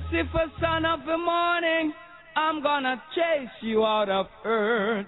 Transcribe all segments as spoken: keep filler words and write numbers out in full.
Lucifer, son of the morning, I'm gonna chase you out of earth.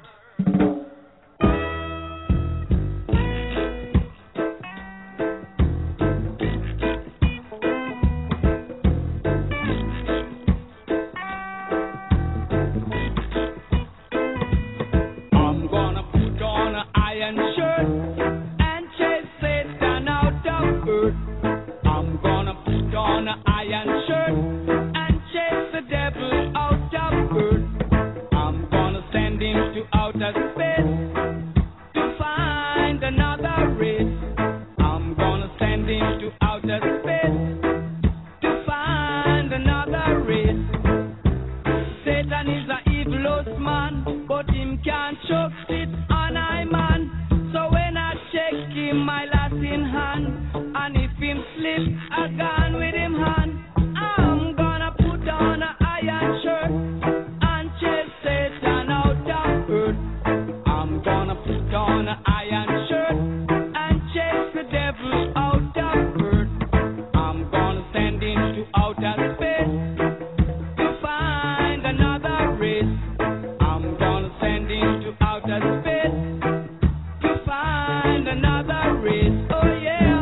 I'm gonna put on an iron shirt and chase Satan out of earth. I'm gonna put on an iron shirt and chase the devil out of earth. I'm gonna send him to outer space to find another race. I'm gonna send him to outer space to find another race. Satan is a evilous man, but him can't choke it on I man. So when I check him, my last in hand, and if him slip, I gone with him hand. I'm gonna put on an iron shirt and chase Satan out of earth. I'm gonna put on an iron shirt and chase the devil out of earth. I'm gonna send him to outer space to find another race. I'm gonna send him to outer space to find another race. Oh yeah.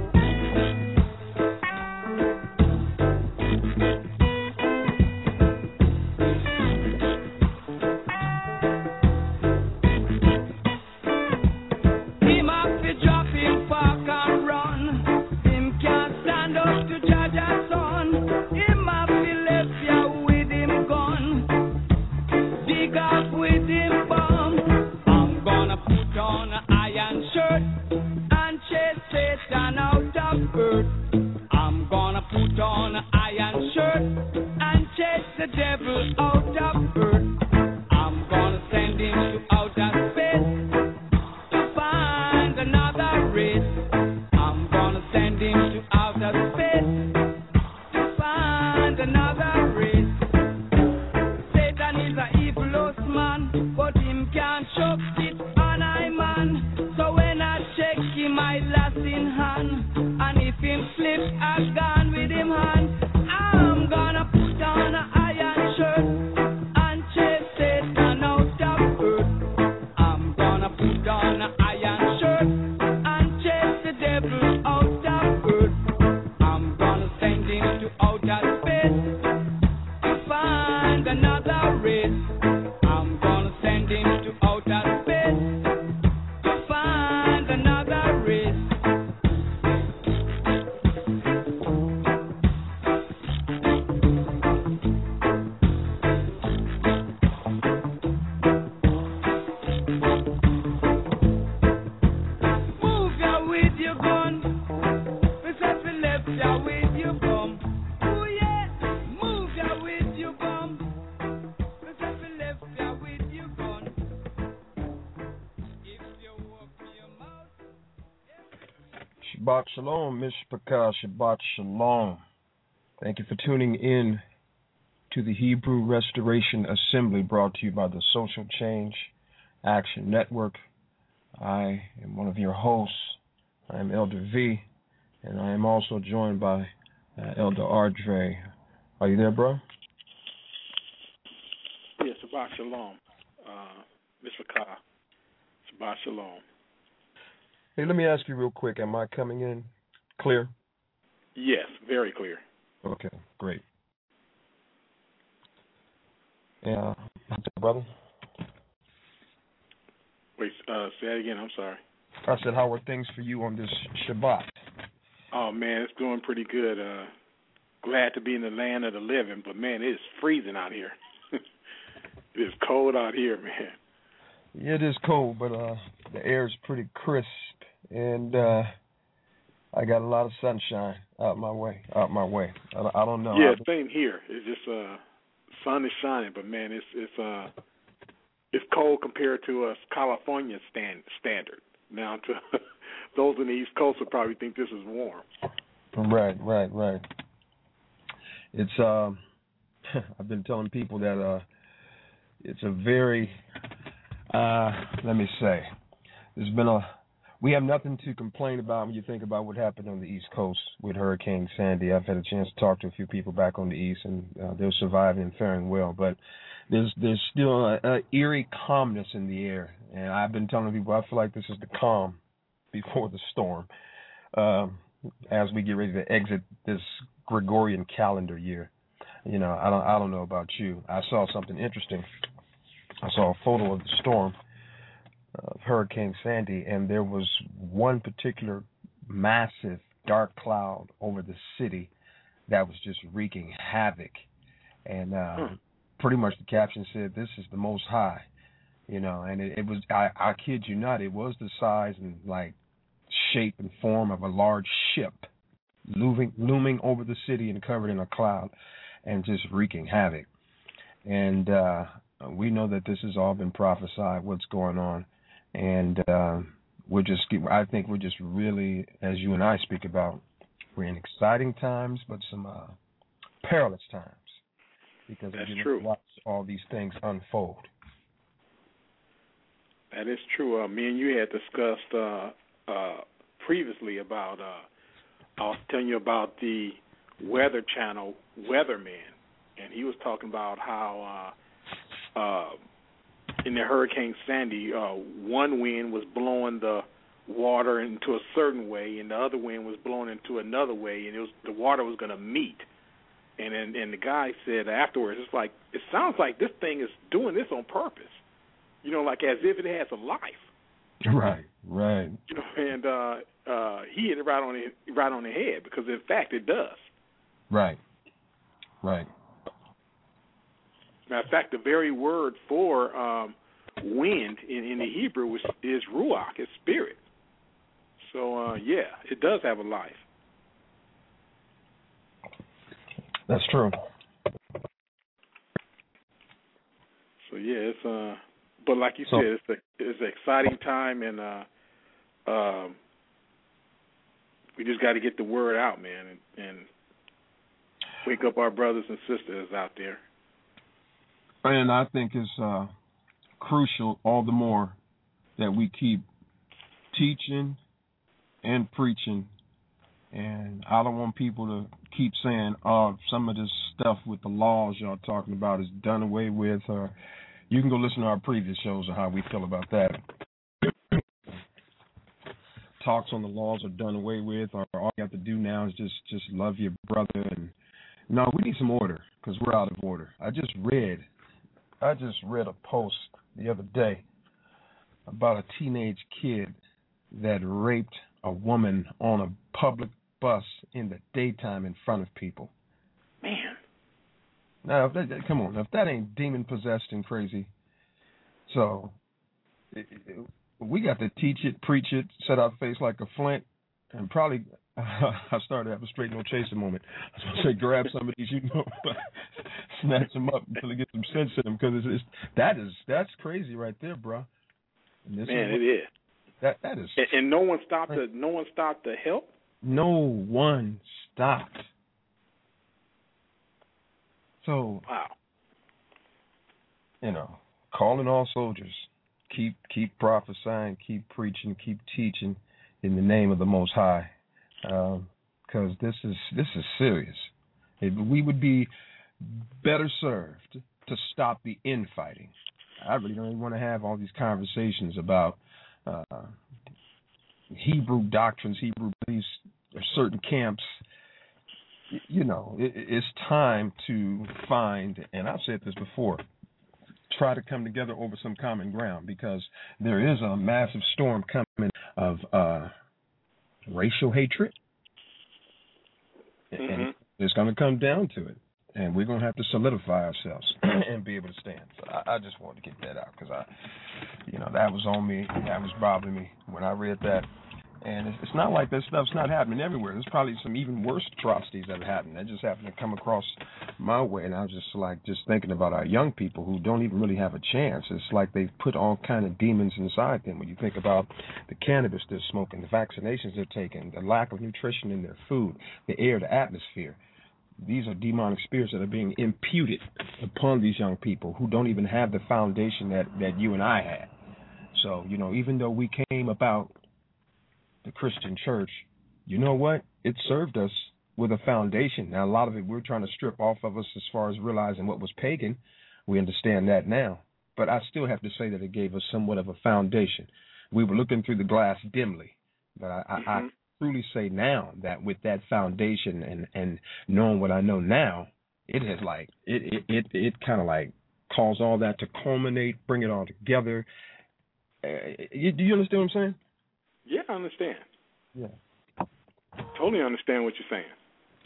Him have to drop him, park and run. Him can't stand up to judge a son. Him have to left ya with him gun. Dig up with him bum. I'm gonna put on an iron shirt and chase Satan out of earth. I'm gonna put on an iron shirt and chase the devil out of earth. I'm gonna send him to outer space to find another race. I'm gonna send him to outer space to find another race. Satan is a evilous man, but him can't choke it on I man. So when I check him, I last in hand, and if him slip, I gone with him hand. I'm gonna put on an iron shirt and chase Satan out of earth. I'm gonna put on an iron shirt and chase the devil out of earth. I'm gonna send him to outer space to find another race. I'm gonna send him to outer space to find another race. Move ya with your gun. Mississippi fi left ya with your bum. Ooh yeah. Move ya with your bum. Mississippi fi left ya with your gun. If you open your mouth. Shabbat Shalom, Mishpachah, Shabbat Shalom. Thank you for tuning in to the Hebrew Restoration Assembly, brought to you by the Social Change Action Network. I am one of your hosts. I am Elder V, and I am also joined by uh, Elder Ardre. Are you there, bro? Yes, Shabbat Shalom, uh, Mister Ka. Shabbat Shalom. Hey, let me ask you real quick. Am I coming in clear? Yes, very clear. Okay, great. Yeah, brother. Wait, uh, say that again. I'm sorry. I said, how are things for you on this Shabbat? Oh man, it's going pretty good. Uh, glad to be in the land of the living, but man, it is freezing out here. It is cold out here, man. Yeah, it is cold, but uh, the air is pretty crisp, and uh, I got a lot of sunshine out my way. Out my way. I, I don't know. Yeah, same here. It's just uh, sun is shining, but man, it's it's uh, it's cold compared to us California stand, standard. Now, to those in the East Coast would probably think this is warm. Right, right, right. It's um, I've been telling people that uh, it's a very uh, let me say, there's been a we have nothing to complain about when you think about what happened on the East Coast with Hurricane Sandy. I've had a chance to talk to a few people back on the East, and uh, they're surviving and faring well. But there's there's still a, a eerie calmness in the air, and I've been telling people I feel like this is the calm before the storm, um, as we get ready to exit this Gregorian calendar year. You know, I don't I don't know about you. I saw something interesting. I saw a photo of the storm of Hurricane Sandy, and there was one particular massive dark cloud over the city that was just wreaking havoc. And uh, hmm. pretty much the caption said, "This is the Most High," you know. And it, it was, I, I kid you not, it was the size and like shape and form of a large ship looming, looming over the city and covered in a cloud and just wreaking havoc. And uh, we know that this has all been prophesied, what's going on. And uh, we're just, I think we're just really, as you and I speak about, we're in exciting times, but some uh, perilous times. Because That's we true. watch all these things unfold. That is true. Uh, me and you had discussed uh, uh, previously about, uh, I was telling you about the Weather Channel weatherman, and he was talking about how uh, uh, in the Hurricane Sandy, uh, one wind was blowing the water into a certain way, and the other wind was blowing into another way, and it was the water was going to meet. And, and and the guy said afterwards, it's like it sounds like this thing is doing this on purpose, you know, like as if it has a life. Right, right. You know, and uh, uh, he hit it right on the right on the head because in fact it does. Right, right. Matter of fact, the very word for um, wind in, in the Hebrew is, is ruach, it's spirit. So, uh, yeah, it does have a life. That's true. So, yeah, it's, uh, but like you so, said, it's, a, it's an exciting time, and uh, um, we just got to get the word out, man, and, and wake up our brothers and sisters out there. And I think it's uh, crucial all the more that we keep teaching and preaching. And I don't want people to keep saying, oh, some of this stuff with the laws y'all talking about is done away with. Or you can go listen to our previous shows on how we feel about that. Talks on the laws are done away with, or all you have to do now is just, just love your brother. And no, we need some order because we're out of order. I just read I just read a post the other day about a teenage kid that raped a woman on a public bus in the daytime in front of people. Man. Now, if that, come on, if that ain't demon-possessed and crazy. So, it, it, we got to teach it, preach it, set our face like a flint, and probably... I started to have a straight no chaser moment. I was going to say grab some of these, you know, snatch them up until they get some sense in them because it's, it's that is that's crazy right there, bro. Man, is it is. That that is. And, and no one stopped to no one stopped to help. No one stopped. So wow. You know, calling all soldiers, keep keep prophesying, keep preaching, keep teaching in the name of the Most High. Because um, this is this is serious. It, we would be better served to stop the infighting. I really don't even want to have all these conversations about uh, Hebrew doctrines, Hebrew beliefs, or certain camps. Y- you know, it, it's time to find, and I've said this before, try to come together over some common ground because there is a massive storm coming of uh, racial hatred, mm-hmm. and it's going to come down to it, and we're going to have to solidify ourselves and be able to stand. So I, I just wanted to get that out because I, you know, that was on me, that was bothering me when I read that. And it's, it's not like that stuff's not happening everywhere. There's probably some even worse atrocities that have happened. That just happened to come across my way, and I was just like just thinking about our young people who don't even really have a chance. It's like they've put all kind of demons inside them. When you think about the cannabis they're smoking, the vaccinations they're taking, the lack of nutrition in their food, the air, the atmosphere. These are demonic spirits that are being imputed upon these young people who don't even have the foundation that, that you and I had. So, you know, even though we came about the Christian church, you know what? It served us with a foundation. Now, a lot of it we're trying to strip off of us as far as realizing what was pagan. We understand that now. But I still have to say that it gave us somewhat of a foundation. We were looking through the glass dimly. But I, mm-hmm. I, I truly say now that with that foundation and, and knowing what I know now, it has like, it, it, it, it kind of like caused all that to culminate, bring it all together. Uh, you, do you understand what I'm saying? Yeah, I understand. Yeah. Totally understand what you're saying.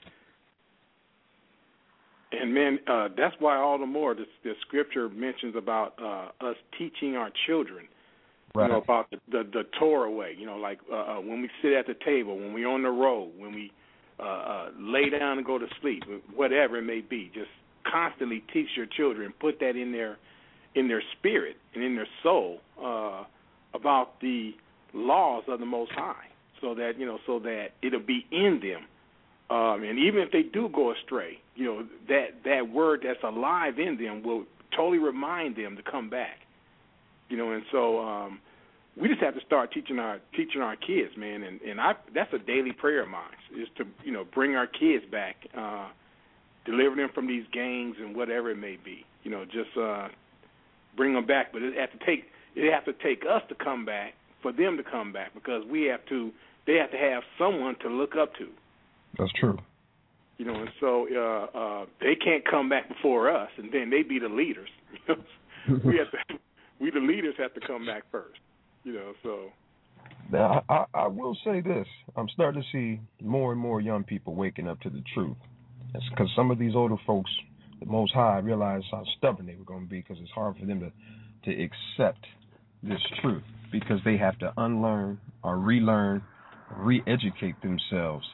And, man, uh, that's why all the more the, the scripture mentions about uh, us teaching our children, right. you know, about the, the, the Torah way, you know, like uh, when we sit at the table, when we're on the road, when we uh, uh, lay down and go to sleep, whatever it may be. Just constantly teach your children, put that in their in their spirit and in their soul uh, about the laws of the Most High, so that, you know, so that it'll be in them. Um, and even if they do go astray, you know, that, that word that's alive in them will totally remind them to come back. You know, and so um, we just have to start teaching our teaching our kids, man. And, and I that's a daily prayer of mine, is to, you know, bring our kids back, uh, deliver them from these gangs and whatever it may be. You know, just uh, bring them back. But it have to take it have to take us to come back for them to come back, because we have to. They have to have someone to look up to. That's true. You know, and so uh, uh, they can't come back before us, and then they be the leaders. You know? we have to, we the leaders have to come back first. You know, so. Now, I, I will say this: I'm starting to see more and more young people waking up to the truth. That's because some of these older folks, the Most High, realized how stubborn they were going to be, because it's hard for them to to accept this truth, because they have to unlearn or relearn, re-educate themselves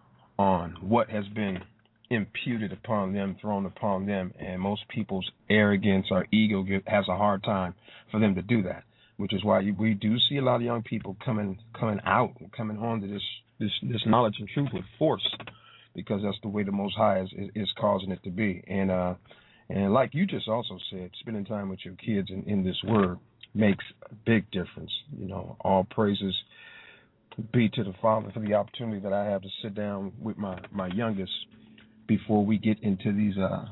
on what has been imputed upon them, thrown upon them, and most people's arrogance or ego has a hard time for them to do that, which is why we do see a lot of young people coming coming out, coming on to this, this, this knowledge and truth with force, because that's the way the Most High is, is, is causing it to be. And uh, and like you just also said, spending time with your kids in, in this word makes a big difference. You know, all praises be to the Father for the opportunity that I have to sit down with my, my youngest before we get into these uh,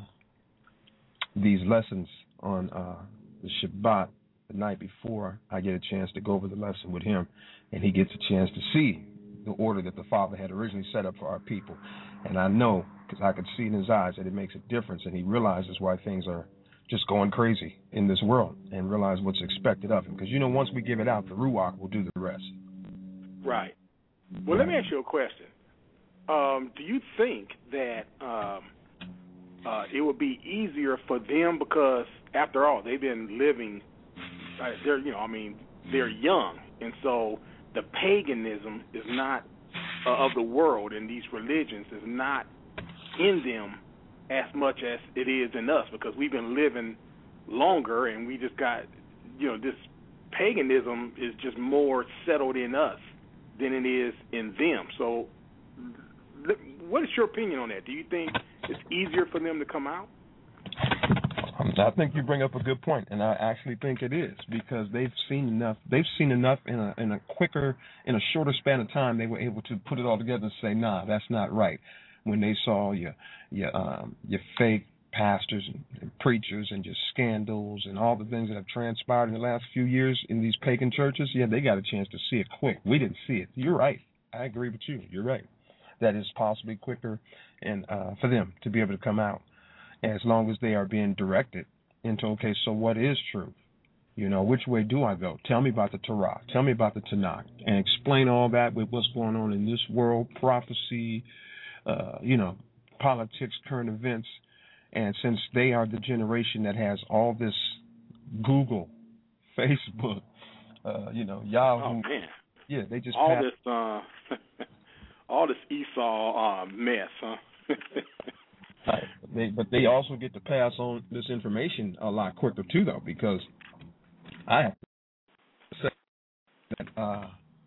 these lessons on uh, the Shabbat. The night before, I get a chance to go over the lesson with him, and he gets a chance to see the order that the Father had originally set up for our people. And I know, because I could see in his eyes, that it makes a difference, and he realizes why things are just going crazy in this world, and realize what's expected of him. Because, you know, once we give it out, the Ruach will do the rest. Right. Well, let me ask you a question. Um, do you think that um, uh, it would be easier for them, because, after all, they've been living, uh, they're, you know, I mean, they're young, and so the paganism is not uh, of the world, and these religions is not in them as much as it is in us, because we've been living longer, and we just got, you know, this paganism is just more settled in us than it is in them. So what is your opinion on that? Do you think it's easier for them to come out? I think you bring up a good point, and I actually think it is, because they've seen enough. They've seen enough in a in a quicker, in a shorter span of time. They were able to put it all together and say, "Nah, that's not right." When they saw your your um, your fake pastors and, and preachers and just scandals and all the things that have transpired in the last few years in these pagan churches, yeah, they got a chance to see it quick. We didn't see it. You're right. I agree with you. You're right. That is possibly quicker, and uh, for them to be able to come out, as long as they are being directed into, okay, so what is truth? You know, which way do I go? Tell me about the Torah. Tell me about the Tanakh, and explain all that with what's going on in this world, prophecy, uh, you know, politics, current events. And since they are the generation that has all this Google, Facebook, uh, you know, Yahoo. Oh, man. Yeah, they just all pass- this uh, all this Esau uh, mess, huh? Right. They, but they also get to pass on this information a lot quicker too, though, because I have to say that uh,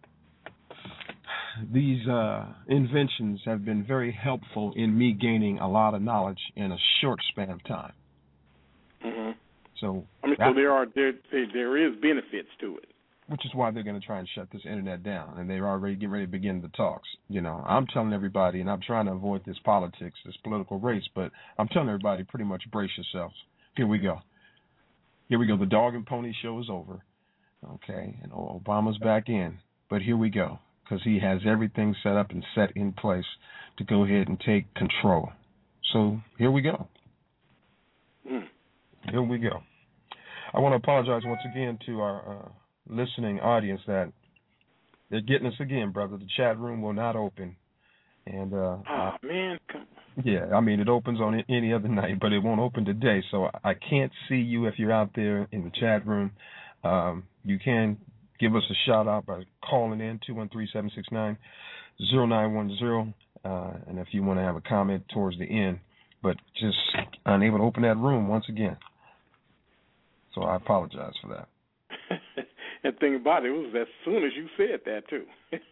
these uh, inventions have been very helpful in me gaining a lot of knowledge in a short span of time. Mm-hmm. So I mean, so there are there there is benefits to it. which is why they're going to try and shut this internet down, and they're already getting ready to begin the talks. You know, I'm telling everybody, and I'm trying to avoid this politics, this political race, but I'm telling everybody pretty much brace yourselves. Here we go. Here we go. The dog and pony show is over, okay, and Obama's back in. But here we go, because he has everything set up and set in place to go ahead and take control. So here we go. Mm. Here we go. I want to apologize once again to our uh, listening audience that they're getting us again, brother. The chat room will not open. And uh, oh, man. Yeah, I mean, it opens on any other night, but it won't open today. So I can't see you if you're out there in the chat room. Um, you can give us a shout out by calling in two one three, seven six nine, zero nine one zero. Uh, and if you want to have a comment towards the end, but just unable to open that room once again. So I apologize for that. And the thing about it, it was as soon as you said that, too.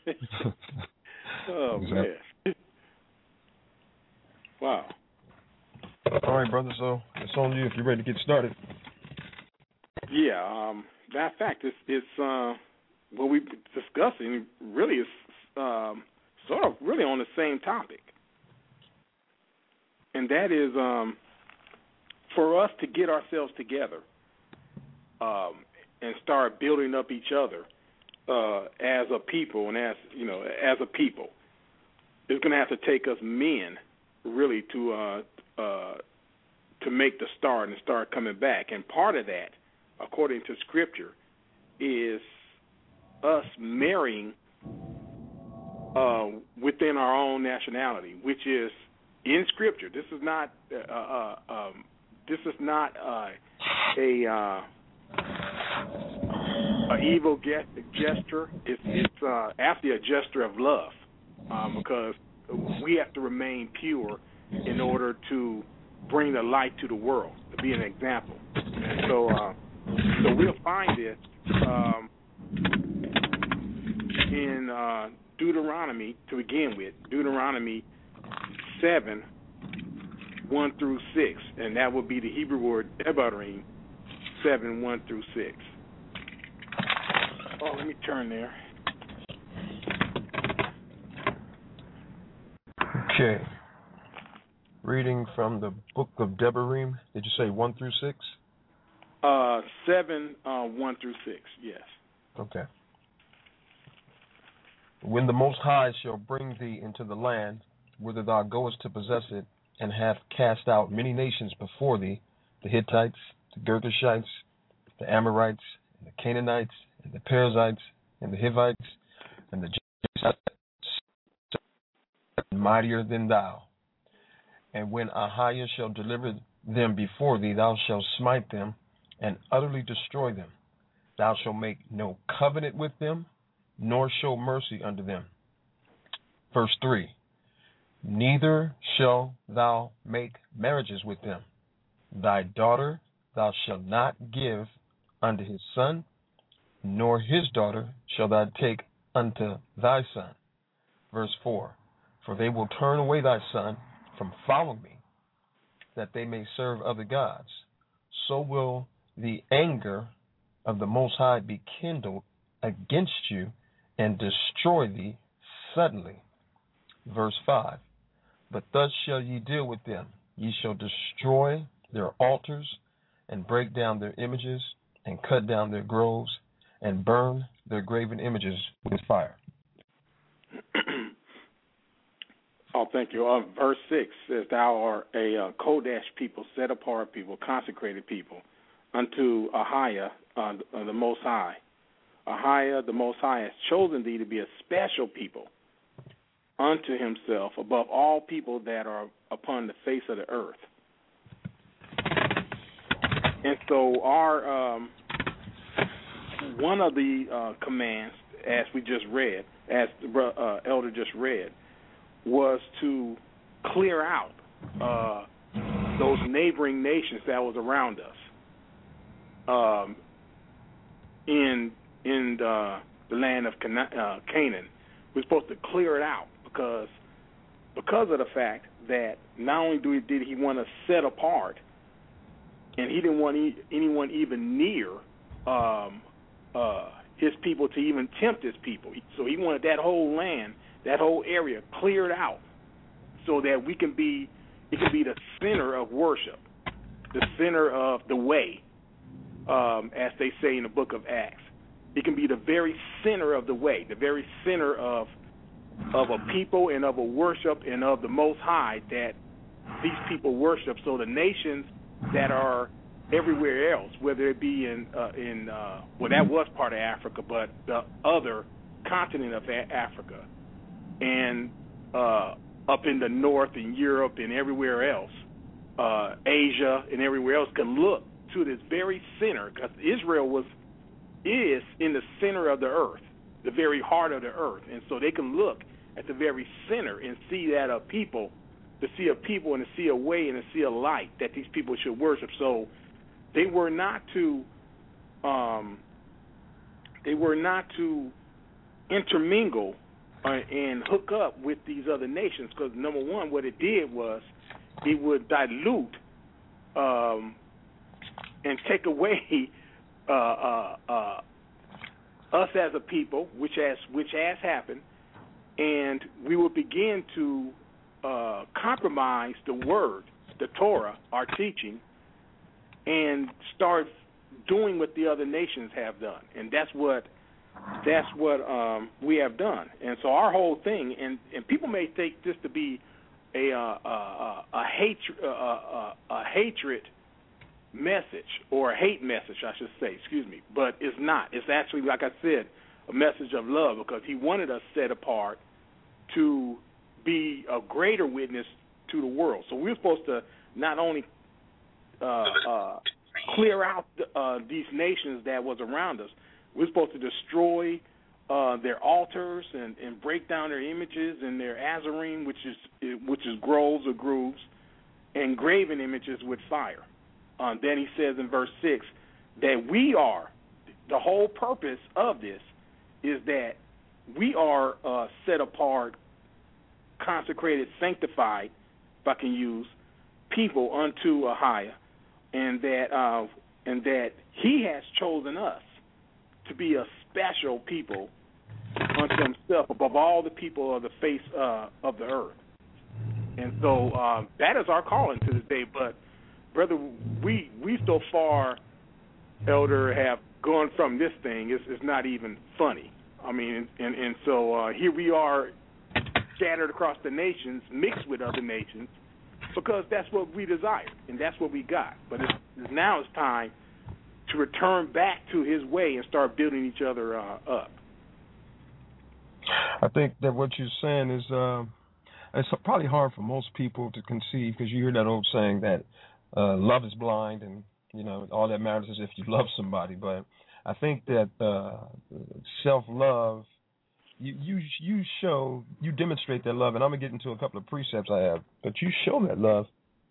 Oh, exactly. man. Wow. All right, brother, so it's on you if you're ready to get started. Yeah, um, that fact, it's, it's uh, what we're discussing really is um, sort of really on the same topic. And that is um, for us to get ourselves together um, and start building up each other uh, as a people and as, you know, as a people. It's going to have to take us men really to uh, uh, to make the start and start coming back. And part of that, according to Scripture, is us marrying uh, within our own nationality, which is in Scripture. This is not uh, uh, um, this is not uh, a uh, a evil gesture. It's it's uh, actually a gesture of love, um, because we have to remain pure in order to bring the light to the world, to be an example. And so, uh, so we'll find this um, in uh, Deuteronomy to begin with, Deuteronomy seven, one through six, and that would be the Hebrew word Devarim, seven, one through six. Oh, let me turn there. Okay. Reading from the book of Devarim. Did you say one through six? Uh, seven, uh, one through six. Yes. Okay. When the Most High shall bring thee into the land, whither thou goest to possess it, and hath cast out many nations before thee, the Hittites, the Girgashites, the Amorites, and the Canaanites, and the Perizzites, and the Hivites, and the Jebusites, mightier than thou. And when Ahiah shall deliver them before thee, thou shalt smite them and utterly destroy them. Thou shalt make no covenant with them, nor show mercy unto them. Verse three, neither shalt thou make marriages with them. Thy daughter thou shalt not give unto his son, nor his daughter shalt thou take unto thy son. Verse four, for they will turn away thy son from following me, that they may serve other gods. So will the anger of the Most High be kindled against you and destroy thee suddenly. Verse five, but thus shall ye deal with them. Ye shall destroy their altars and break down their images and cut down their groves and burn their graven images with fire. Oh, thank you. Uh, verse six says, thou art a uh, Kodesh people, set apart people, consecrated people, unto Ahiah, uh, the Most High. Ahiah, the Most High, has chosen thee to be a special people unto himself above all people that are upon the face of the earth. And so our um, one of the uh, commands, as we just read, as the uh, elder just read, was to clear out uh, those neighboring nations that was around us um, in in the, the land of Cana- uh, Canaan. We're supposed to clear it out because because of the fact that not only did he want us set apart, and he didn't want e- anyone even near um, uh, his people to even tempt his people. So he wanted that whole land, that whole area cleared out so that we can be, it can be the center of worship, the center of the way, um, as they say in the book of Acts. It can be the very center of the way, the very center of of a people and of a worship and of the Most High that these people worship. So the nations that are everywhere else, whether it be in uh, in uh, well, that was part of Africa, but the other continent of a- Africa, and uh, up in the north in Europe and everywhere else, uh, Asia and everywhere else, can look to this very center, because Israel was is in the center of the earth, the very heart of the earth, and so they can look at the very center and see that a people, to see a people and to see a way and to see a light that these people should worship. So they were not to, um, they were not to intermingle uh, and hook up with these other nations, because number one, what it did was it would dilute um, and take away uh, uh, uh, us as a people, which has which has happened, and we will begin to uh, compromise the word, the Torah, our teaching, and start doing what the other nations have done, and that's what that's what um, we have done. And so our whole thing, and, and people may take this to be a uh, a, a, a hatred a, a, a hatred message, or a hate message, I should say, excuse me, but it's not. It's actually, like I said, a message of love, because he wanted us set apart to be a greater witness to the world. So we're supposed to not only uh, uh, clear out the, uh, these nations that was around us, we're supposed to destroy uh, their altars and, and break down their images and their azarine, which is which is groves or grooves, and graven images with fire. Uh, then he says in verse six that we are, the whole purpose of this is that we are uh, set apart, consecrated, sanctified, if I can use, people unto Ahia, and that uh, and that he has chosen us to be a special people unto himself above all the people of the face uh, of the earth. And so uh, that is our calling to this day. But brother, we we so far, Elder, have gone from this thing. It's, it's not even funny. I mean, and, and so uh, here we are, scattered across the nations, mixed with other nations, because that's what we desired, and that's what we got. But it's, now it's time to return back to his way and start building each other uh, up. I think that what you're saying is uh, it's probably hard for most people to conceive, because you hear that old saying that uh, love is blind, and you know all that matters is if you love somebody. But I think that uh, self-love, you, you you show, you demonstrate that love, and I'm gonna get into a couple of precepts I have, but you show that love.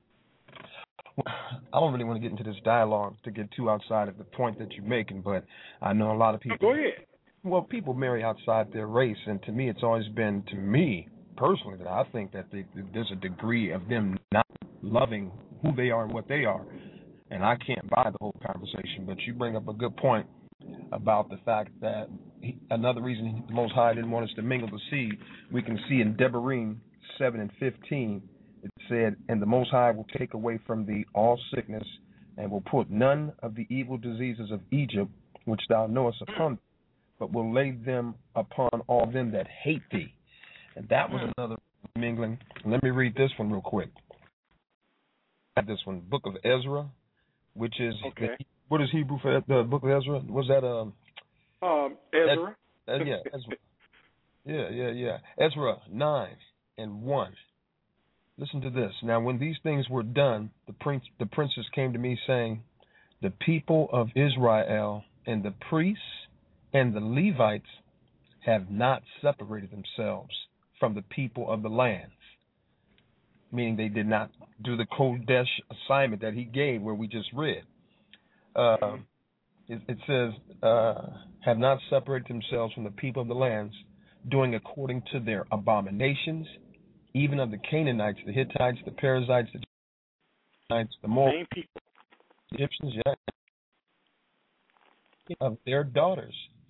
I don't really want to get into this dialogue to get too outside of the point that you're making, but I know a lot of people. Go ahead. Well, people marry outside their race, and to me, it's always been, to me personally, that I think that they, there's a degree of them not loving who they are and what they are, and I can't buy the whole conversation. But you bring up a good point about the fact that he, another reason the Most High didn't want us to mingle the seed, we can see in Devarim seven and fifteen. It said, "And the Most High will take away from thee all sickness, and will put none of the evil diseases of Egypt, which thou knowest, upon thee, but will lay them upon all them that hate thee." And that was another mingling. Let me read this one real quick. This one, Book of Ezra, which is, okay. the, what is Hebrew for the Book of Ezra? Was that um? Um, Ezra. That, uh, yeah, Ezra. Yeah, yeah, yeah. Ezra nine and one. Listen to this. Now, when these things were done, the prince, the princes came to me, saying, "The people of Israel and the priests and the Levites have not separated themselves from the people of the lands," meaning they did not do the Kodesh assignment that he gave, where we just read. Uh, it, it says, uh, "have not separated themselves from the people of the lands, doing according to their abominations, even of the Canaanites, the Hittites, the Perizzites, the Hittites, the Moabites, the Egyptians, yeah, of their daughters,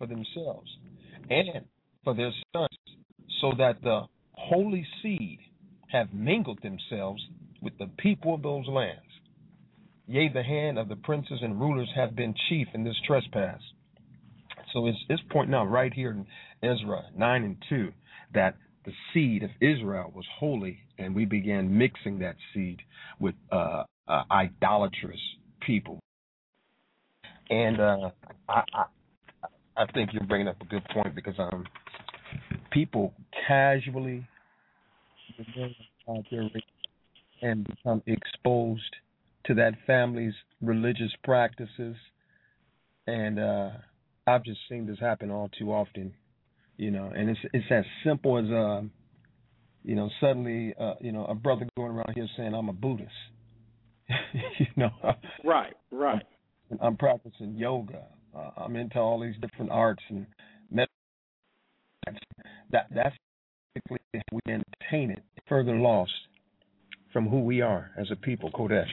for themselves and for their sons, so that the holy seed have mingled themselves with the people of those lands. Yea, the hand of the princes and rulers have been chief in this trespass. So it's, it's pointing out right here in Ezra nine and two that the seed of Israel was holy, and we began mixing that seed with uh, uh, idolatrous people. And uh, I, I, I think you're bringing up a good point, because um, people casually out there and become exposed to that family's religious practices, and uh, I've just seen this happen all too often, you know. And it's it's as simple as uh, you know, suddenly uh, you know, a brother going around here saying I'm a Buddhist, you know. Right, right. I'm, I'm practicing yoga. Uh, I'm into all these different arts and medicine. That that's basically we then tainted, further lost from who we are as a people, Kodesh.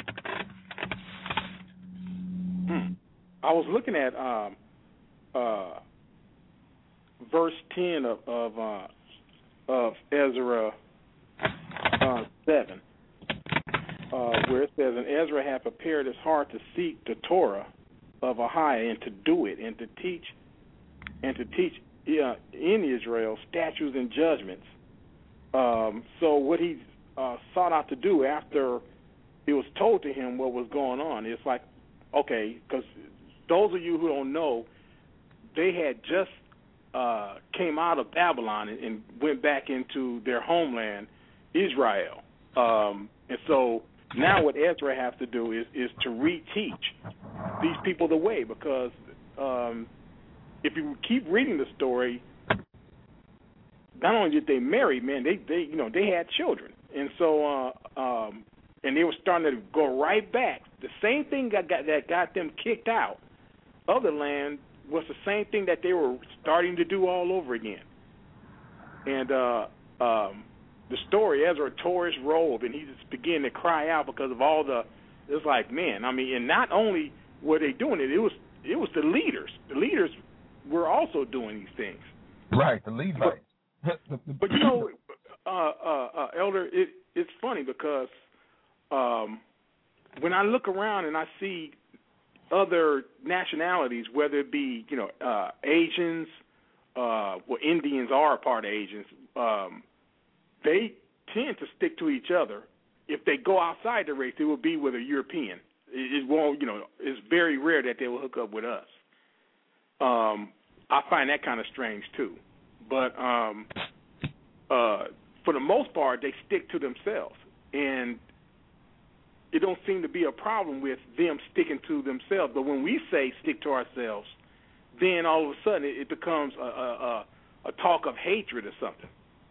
Hmm. I was looking at um, uh, verse ten of of, uh, of Ezra uh, seven, uh, where it says, "And Ezra had prepared his heart to seek the Torah of Ahiah, and to do it, and to teach, and to teach uh, in Israel statutes and judgments." Um, so what he uh, sought out to do after it was told to him what was going on, it's like, okay, because those of you who don't know, they had just uh, came out of Babylon and, and went back into their homeland, Israel. Um, and so now what Ezra has to do is, is to reteach these people the way, because um, if you keep reading the story, not only did they marry, man, they, they you know, they had children. And so uh, um, and they were starting to go right back. The same thing that got, that got them kicked out of the land was the same thing that they were starting to do all over again. And uh, um, the story, Ezra tore his robe, and he just began to cry out because of all the, it was like, man, I mean, and not only were they doing it, it was it was the leaders. The leaders were also doing these things. Right, the Levites. But, but you know, uh, uh, uh, Elder, it, it's funny because um, when I look around and I see other nationalities, whether it be, you know, uh, Asians, uh, well, Indians are a part of Asians, um, they tend to stick to each other. If they go outside the race, it will be with a European. It, it won't, you know, it's very rare that they will hook up with us. Um, I find that kind of strange too. But um, uh, for the most part, they stick to themselves, and it don't seem to be a problem with them sticking to themselves. But when we say stick to ourselves, then all of a sudden it, it becomes a, a, a talk of hatred or something.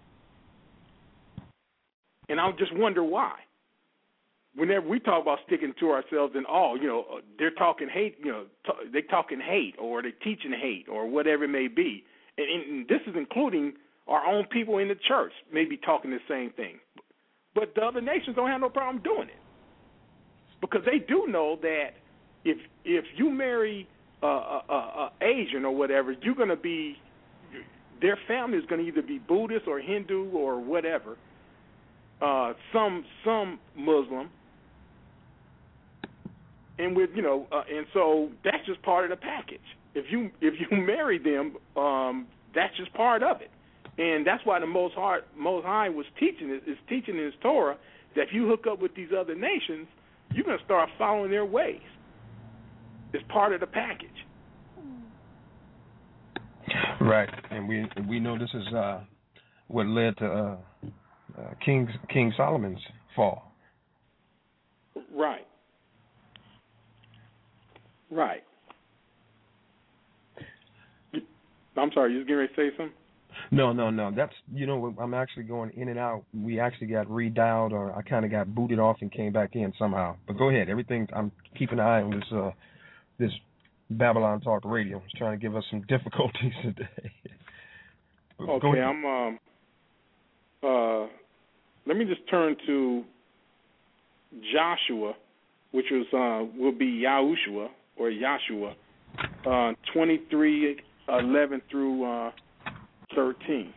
And I just wonder why. Whenever we talk about sticking to ourselves, and all, you know, they're talking hate, you know, t- they talking hate, or they teaching hate, or whatever it may be. And, and this is including our own people in the church, maybe talking the same thing. But the other nations don't have no problem doing it, because they do know that if if you marry a, a, a Asian or whatever, you're going to be, their family is going to either be Buddhist or Hindu or whatever, uh, some some Muslim, and with you know, uh, and so that's just part of the package. If you if you marry them, um, that's just part of it, and that's why the Most High, Most High was teaching is, is teaching in His Torah that if you hook up with these other nations, you're going to start following their ways. It's part of the package. Right, and we we know this is uh, what led to uh, uh, King King Solomon's fall. Right. Right. I'm sorry, you was getting ready to say something? No, no, no. That's, you know, I'm actually going in and out. We actually got redialed, or I kind of got booted off and came back in somehow. But go ahead. Everything, I'm keeping an eye on this uh, this Babylon Talk Radio. It's trying to give us some difficulties today. Okay, I'm, um, uh, let me just turn to Joshua, which was uh, will be Yahushua or Yahshua, uh, twenty-three eleven through uh, thirteen.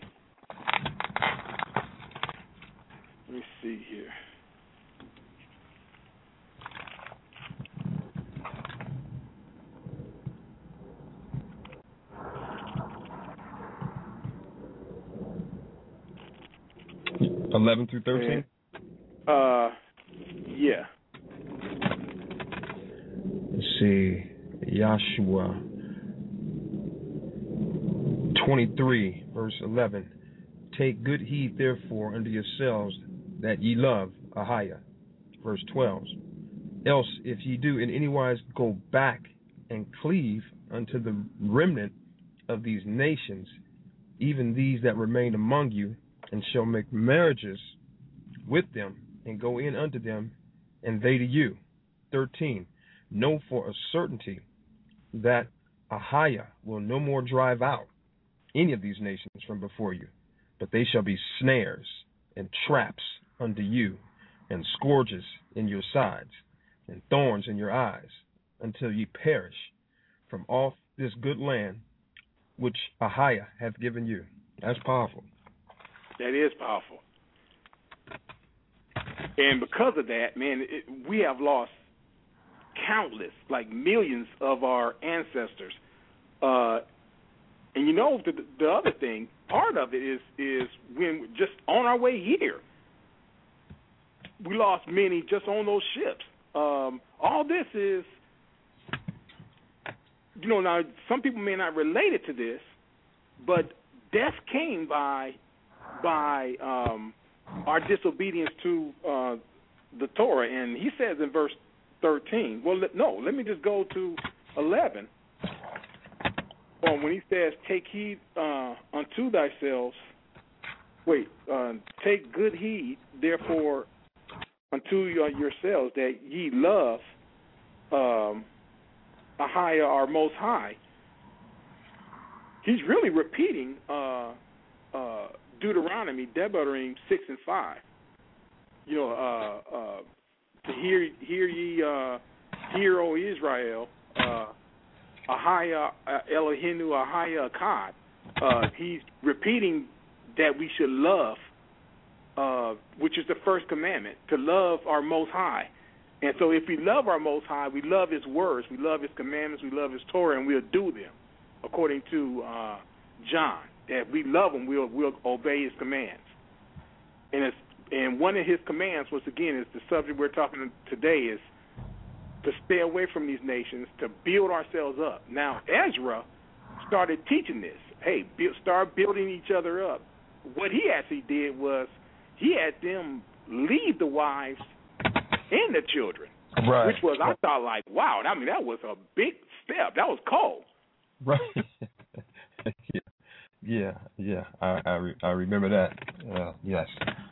Let me see here. eleven through thirteen? Uh, yeah. Let's see. Joshua twenty-three, verse eleven. Take good heed, therefore, unto yourselves that ye love Ahiah. Verse twelve. Else, if ye do in any wise go back and cleave unto the remnant of these nations, even these that remain among you, and shall make marriages with them, and go in unto them, and they to you. thirteen. Know for a certainty that Ahiah will no more drive out any of these nations from before you, but they shall be snares and traps unto you, and scourges in your sides, and thorns in your eyes, until ye perish from off this good land which Ahiah hath given you. That's powerful. That is powerful. And because of that, man, it, we have lost countless, like millions of our ancestors. Uh, and you know, the, the other thing, part of it is is when just on our way here, we lost many just on those ships. Um, all this is, you know, now some people may not relate it to this, but death came by by um, our disobedience to uh, the Torah. And he says in verse thirteen, well, no, let me just go to eleven. Well, when he says, take heed uh, unto thyself, wait, uh, take good heed, therefore, unto yourselves, that ye love um, Ahiah, our Most High. He's really repeating uh, uh, Deuteronomy, Devarim six and five. You know, uh, uh, to hear, hear ye, uh, hear, O Israel, uh, Ahiah Eloheinu Ahiah Akkad. Uh, he's repeating that we should love, uh, which is the first commandment, to love our Most High. And so if we love our Most High, we love His words, we love His commandments, we love His Torah, and we'll do them, according to uh, John. That we love Him, we'll, we'll obey His commands. And it's, and one of His commands, once again, is the subject we're talking today, is to stay away from these nations, to build ourselves up. Now, Ezra started teaching this. Hey, build, start building each other up. What he actually did was he had them leave the wives and the children, right. which was, I thought, like, wow, I mean, that was a big step. That was cold. Right. yeah, yeah, yeah. I I, re- I remember that. Uh, yes.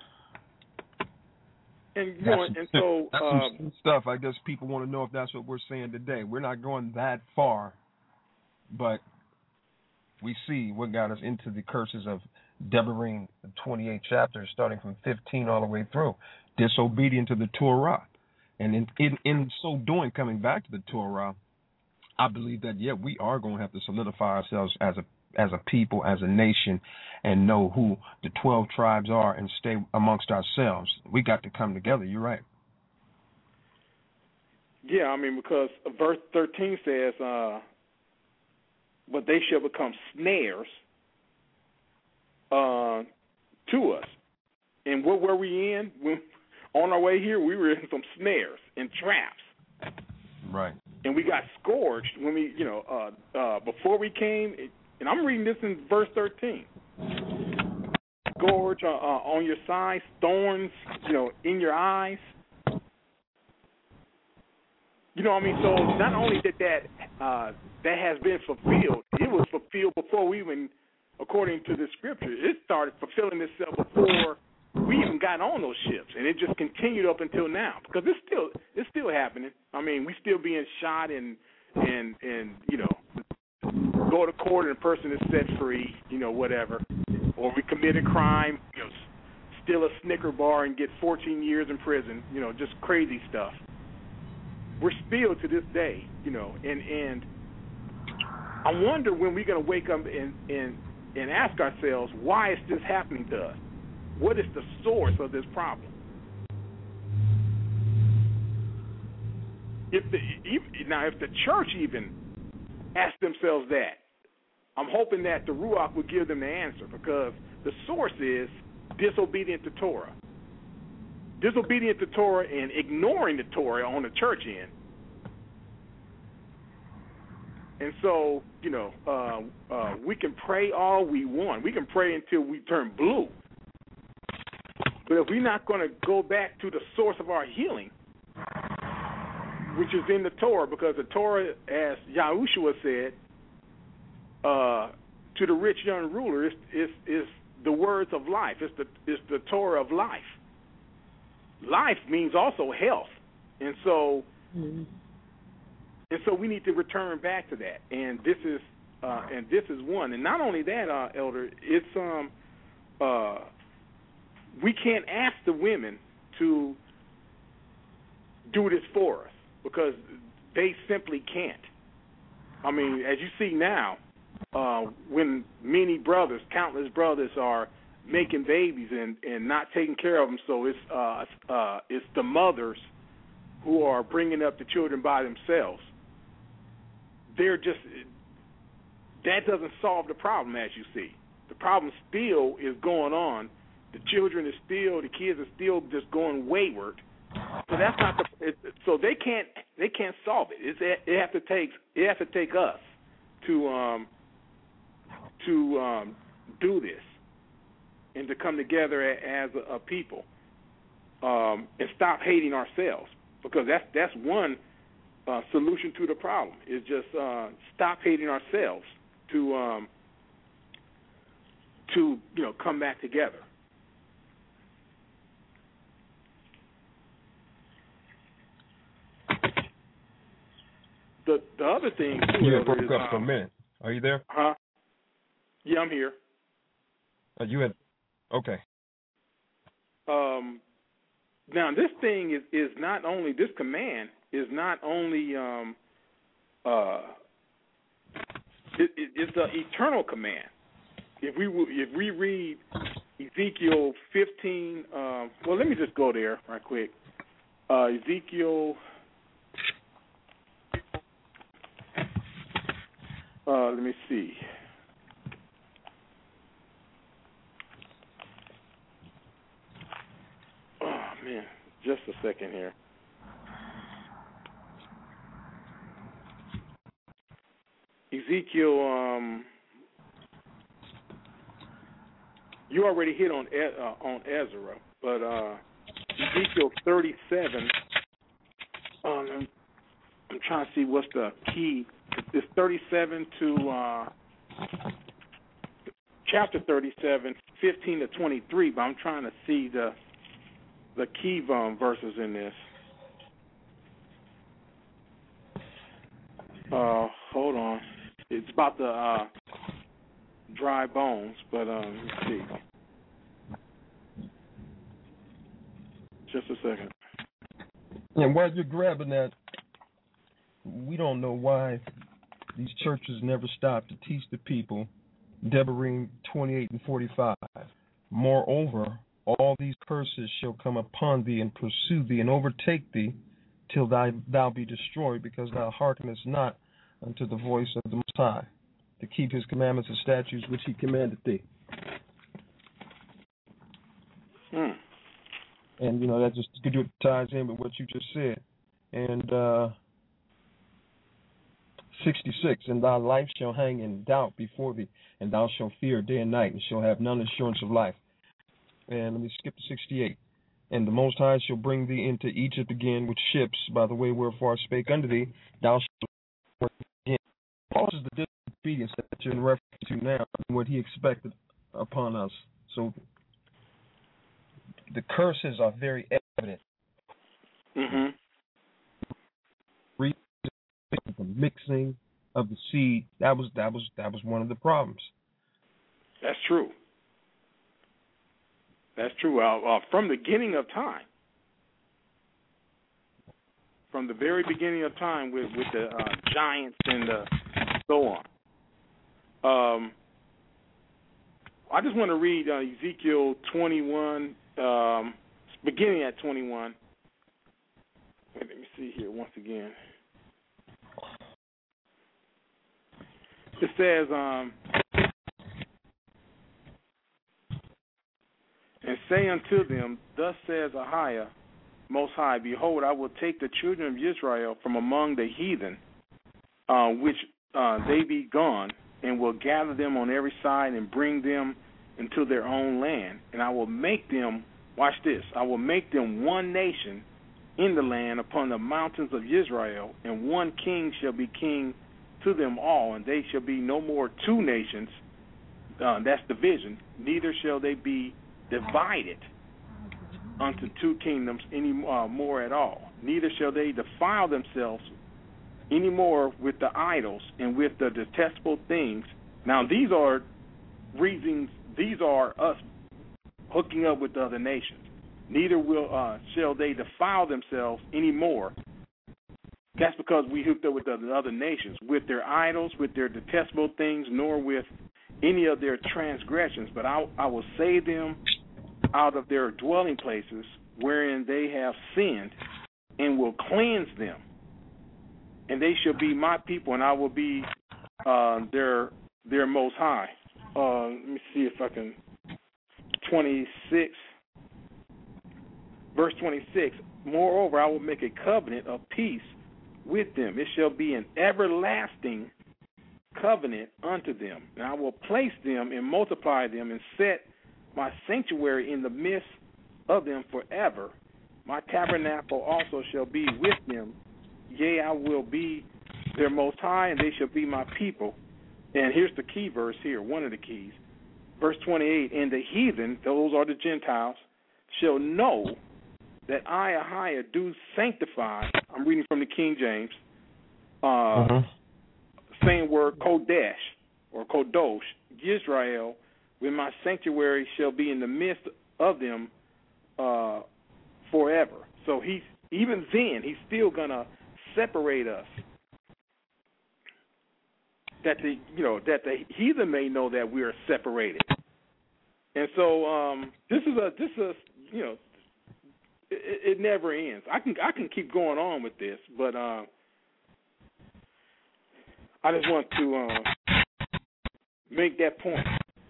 And, you know, and so that's um, some stuff. I guess people want to know if that's what we're saying today. We're not going that far, but we see what got us into the curses of Devarim, the twenty-eight chapters, starting from fifteen all the way through, disobedient to the Torah, and in in, in so doing, coming back to the Torah, I believe that yeah, we are going to have to solidify ourselves as a as a people, as a nation, and know who the twelve tribes are and stay amongst ourselves. We got to come together. You're right. Yeah, I mean, because verse thirteen says, uh, but they shall become snares uh, to us. And what were we in? When, on our way here, we were in some snares and traps. Right. And we got scourged when we, you know, uh, uh, before we came, it, and I'm reading this in verse thirteen. Scourge uh, uh, on your sides, thorns, you know, in your eyes. You know what I mean? So not only did that, uh, that has been fulfilled, it was fulfilled before we even, according to the scripture, it started fulfilling itself before we even got on those ships, and it just continued up until now, because it's still it's still happening. I mean, we still being shot and and and you know, go to court and a person is set free, you know, whatever, or we commit a crime, you know, steal a Snicker bar and get fourteen years in prison, you know, just crazy stuff. We're still to this day, you know, and and I wonder when we're going to wake up and, and and ask ourselves, why is this happening to us? What is the source of this problem? If the if, now, if the church even asked themselves that, I'm hoping that the Ruach would give them the answer, because the source is disobedient to Torah. Disobedient to Torah and ignoring the Torah on the church end. And so, you know, uh, uh, we can pray all we want. We can pray until we turn blue. But if we're not going to go back to the source of our healing, which is in the Torah, because the Torah, as Yahushua said, uh, to the rich young ruler, is is is the words of life. It's the it's the Torah of life. Life means also health, and so mm-hmm. and so we need to return back to that. And this is uh, and this is one. And not only that, uh, Elder, it's um uh we can't ask the women to do this for us, because they simply can't. I mean, as you see now, uh, when many brothers, countless brothers, are making babies and, and not taking care of them, so it's uh, uh, it's the mothers who are bringing up the children by themselves. They're just that doesn't solve the problem, as you see. The problem still is going on. The children is still, the kids are still just going wayward. So that's not the. It, so they can't they can't solve it. It's, it have to take it has to take us to um to um, do this and to come together as a, a people um, and stop hating ourselves, because that's that's one uh, solution to the problem is just uh, stop hating ourselves to um, to you know come back together. The the other thing too, you broke is, up um, for a minute. Are you there? Huh? Yeah, I'm here. Uh, you had okay. Um, now this thing is, is not only this command is not only um, uh, it, it, it's an eternal command. If we if we read Ezekiel fifteen, um, well, let me just go there right quick. Uh, Ezekiel. Uh, let me see. Oh, man. Just a second here. Ezekiel, um, you already hit on uh, on Ezra, but uh, Ezekiel thirty-seven, um, I'm trying to see what's the key. It's thirty-seven to uh, chapter thirty-seven, fifteen to twenty-three, but I'm trying to see the the key um, verses in this. Uh, hold on. It's about the uh, dry bones, but um, let's see. Just a second. And while you're grabbing that, we don't know why these churches never stop to teach the people, Devarim twenty-eight and forty-five. Moreover, all these curses shall come upon thee and pursue thee and overtake thee till thou, thou be destroyed, because thou hearkenest not unto the voice of the Most High, to keep his commandments and statutes which he commanded thee. Hmm. And, you know, that just ties in with what you just said. And, uh, sixty-six, and thy life shall hang in doubt before thee, and thou shalt fear day and night, and shall have none assurance of life. And let me skip to sixty-eight. And the Most High shall bring thee into Egypt again with ships, by the way wherefore I spake unto thee, thou shalt work again. All this is the disobedience that you're in reference to now, and what he expected upon us. So the curses are very evident. Mm-hmm. The mixing of the seed, that was that was that was one of the problems. That's true. That's true. Uh, uh, from the beginning of time, from the very beginning of time, with with the uh, giants and the so on, Um, I just want to read uh, Ezekiel twenty-one, um, beginning at twenty-one. Wait, let me see here once again. It says, um, and say unto them, thus says Ahiah, Most High, behold, I will take the children of Israel from among the heathen, uh, which uh, they be gone, and will gather them on every side and bring them into their own land. And I will make them, watch this, I will make them one nation in the land upon the mountains of Israel, and one king shall be king to them all, and they shall be no more two nations, uh, that's division, neither shall they be divided unto two kingdoms any uh, more at all. Neither shall they defile themselves any more with the idols and with the detestable things. Now these are reasons, these are us hooking up with the other nations. Neither will uh, shall they defile themselves any more. That's because we hooked up with the other nations, with their idols, with their detestable things, nor with any of their transgressions. But I, I will save them out of their dwelling places wherein they have sinned, and will cleanse them. And they shall be my people, and I will be uh, their their Most High. Uh, let me see if I can. twenty-six, verse twenty-six. Moreover, I will make a covenant of peace with them. It shall be an everlasting covenant unto them. And I will place them and multiply them and set my sanctuary in the midst of them forever. My tabernacle also shall be with them. Yea, I will be their Most High, and they shall be my people. And here's the key verse here, one of the keys. Verse twenty-eight, and the heathen, those are the Gentiles, shall know that I, Ahiah, do sanctify. I'm reading from the King James. Uh, mm-hmm. Same word, Kodesh, or Kodosh, Israel, when my sanctuary shall be in the midst of them uh, forever. So he's even then, he's still going to separate us. That the you know that the heathen may know that we are separated, and so um, this is a this is a, you know it, it never ends. I can I can keep going on with this, but uh, I just want to uh, make that point.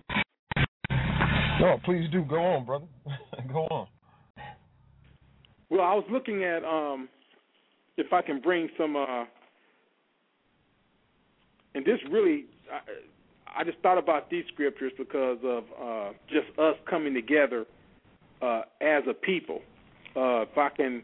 No, please do go on, brother. Go on. Well, I was looking at um, if I can bring some. Uh, And this really, I, I just thought about these scriptures because of uh, just us coming together uh, as a people. Uh, if I can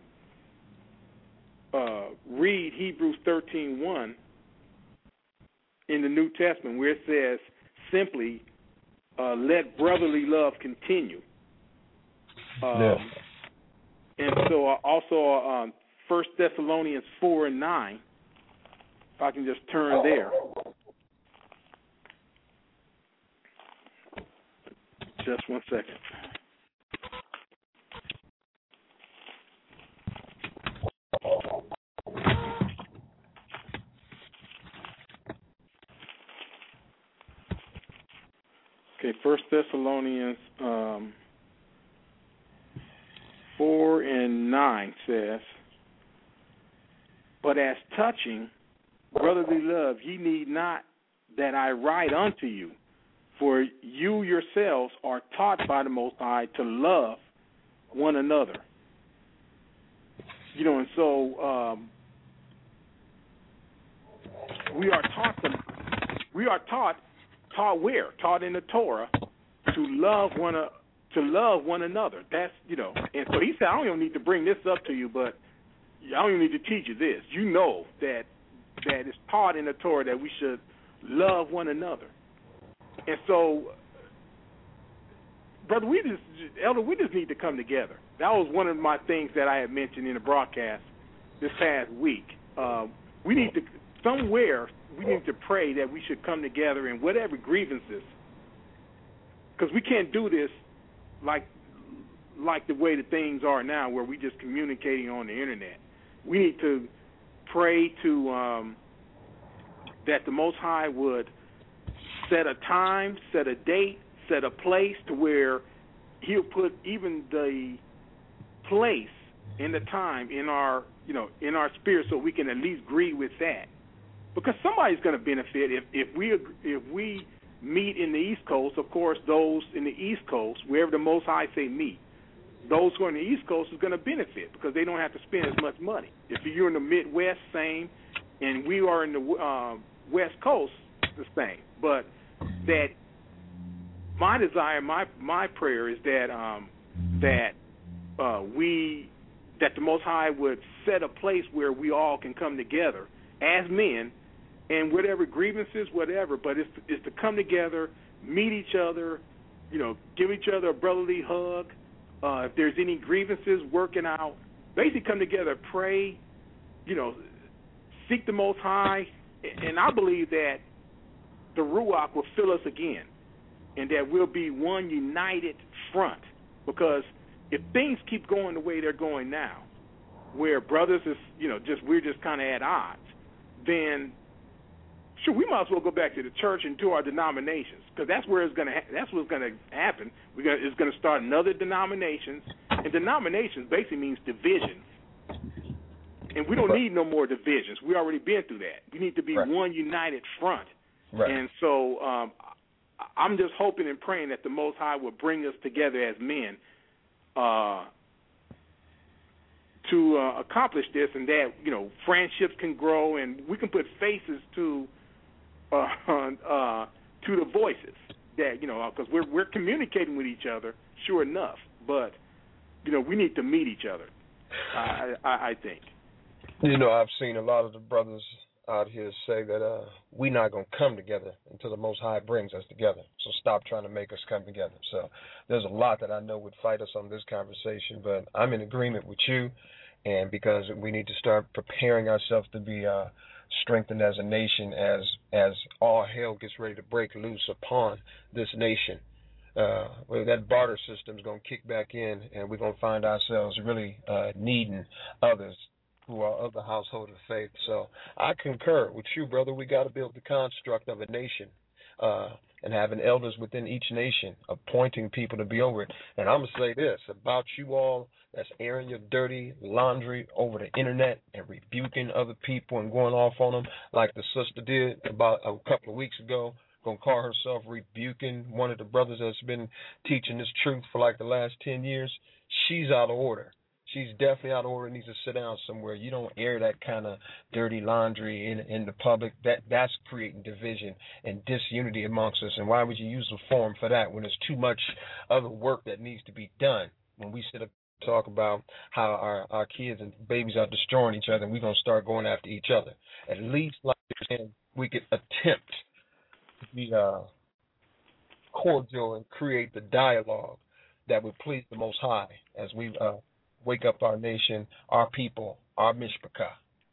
uh, read Hebrews thirteen one in the New Testament, where it says simply, uh, let brotherly love continue. Um, yeah. And so uh, also um, First Thessalonians four and nine. If I can just turn there. Just one second. Okay, First Thessalonians um, four and nine says, but as touching brotherly love, ye need not that I write unto you, for you yourselves are taught by the Most High to love one another. You know, and so um, we are taught to, we are taught taught where? Taught in the Torah to love one uh, to love one another. That's you know, and so he said, I don't even need to bring this up to you, but I don't even need to teach you this. You know that. That is taught in the Torah that we should love one another. And so, brother, we just, Elder, we just need to come together. That was one of my things that I had mentioned in the broadcast this past week. Uh, we need to, somewhere, we need to pray that we should come together in whatever grievances, because we can't do this like like the way the things are now, where we just communicating on the internet. We need to pray to um, that the Most High would set a time, set a date, set a place to where he'll put even the place and the time in our, you know, in our spirit, so we can at least agree with that. Because somebody's going to benefit if if we if we meet in the East Coast. Of course, those in the East Coast, wherever the Most High say meet, those who are in the East Coast is going to benefit because they don't have to spend as much money. If you're in the Midwest, same, and we are in the uh, West Coast, the same. But that my desire, my my prayer is that um, that uh, we that the Most High would set a place where we all can come together as men, and whatever grievances, whatever. But it's it's to come together, meet each other, you know, give each other a brotherly hug. Uh, if there's any grievances, working out, basically come together, pray, you know, seek the Most High, and I believe that the Ruach will fill us again, and that we'll be one united front. Because if things keep going the way they're going now, where brothers is, you know, just we're just kind of at odds, then sure, we might as well go back to the church and do our denominations, because that's where it's going to ha- that's what's going to happen. We're gonna, it's going to start another denominations, and denominations basically means division. And we don't Right. need no more divisions. We already been through that. We need to be Right. one united front. Right. And so um, I'm just hoping and praying that the Most High will bring us together as men uh, to uh, accomplish this, and that, you know, friendships can grow, and we can put faces to uh, uh, to the voices that, you know, because we're we're communicating with each other, sure enough, but you know, we need to meet each other. I, I, I think. You know, I've seen a lot of the brothers out here say that uh, we're not going to come together until the Most High brings us together. So stop trying to make us come together. So there's a lot that I know would fight us on this conversation, but I'm in agreement with you, and because we need to start preparing ourselves to be uh, strengthened as a nation as as all hell gets ready to break loose upon this nation. Uh, well, that barter system is going to kick back in, and we're going to find ourselves really uh, needing others who are of the household of faith. So I concur with you, brother. We got to build the construct of a nation uh, and having elders within each nation, appointing people to be over it. And I'm going to say this about you all that's airing your dirty laundry over the internet and rebuking other people and going off on them like the sister did about a couple of weeks ago. Going to call herself rebuking one of the brothers that's been teaching this truth for like the last ten years. She's out of order. She's definitely out of order, needs to sit down somewhere. You don't air that kind of dirty laundry in in the public. That That's creating division and disunity amongst us. And why would you use a forum for that when there's too much other work that needs to be done? When we sit up and talk about how our, our kids and babies are destroying each other, and we're going to start going after each other. At least like we could attempt to be uh, cordial and create the dialogue that would please the Most High as we uh, wake up our nation, our people, our mishpachah.